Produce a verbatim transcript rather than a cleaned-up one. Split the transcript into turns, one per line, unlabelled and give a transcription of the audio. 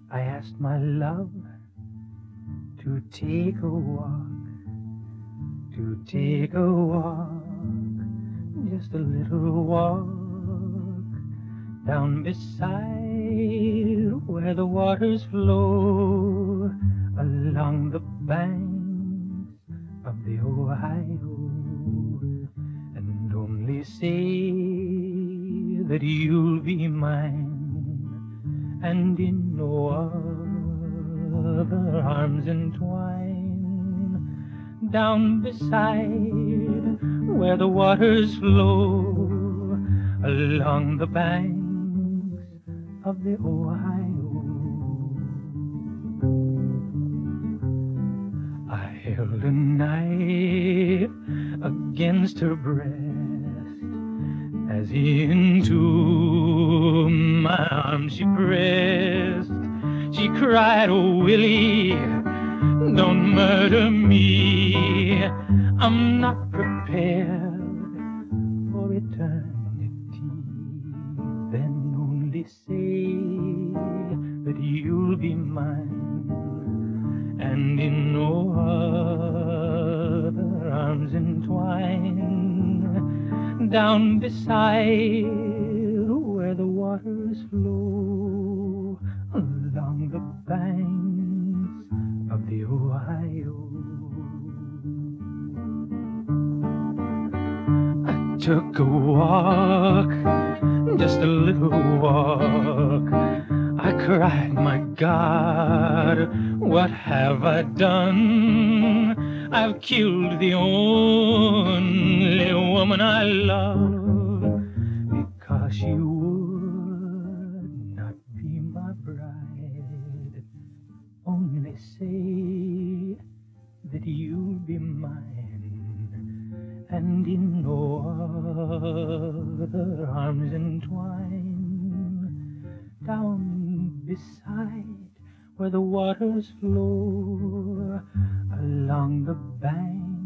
I asked my love to take a walk, to take a walk, just a little walk, down beside where the waters flow, along the banks of the Ohio, and only say that you'll be mine, and in no other arms entwine, down beside where the waters flow, along the banks of the Ohio. I held a knife against her breast as into my arms she pressed. She cried, "Oh, Willie, don't murder me. I'm not prepared for eternity." Then only say that you'll be mine, and in no other arms entwine, down beside where the waters flow, along the banks of the Ohio. I took a walk, just a little walk. I cried, "My God, what have I done? I've killed the only woman I love, because she would not be my bride. Only say that you'll be mine, and in no other arms entwine, down beside where the waters flow, along the bank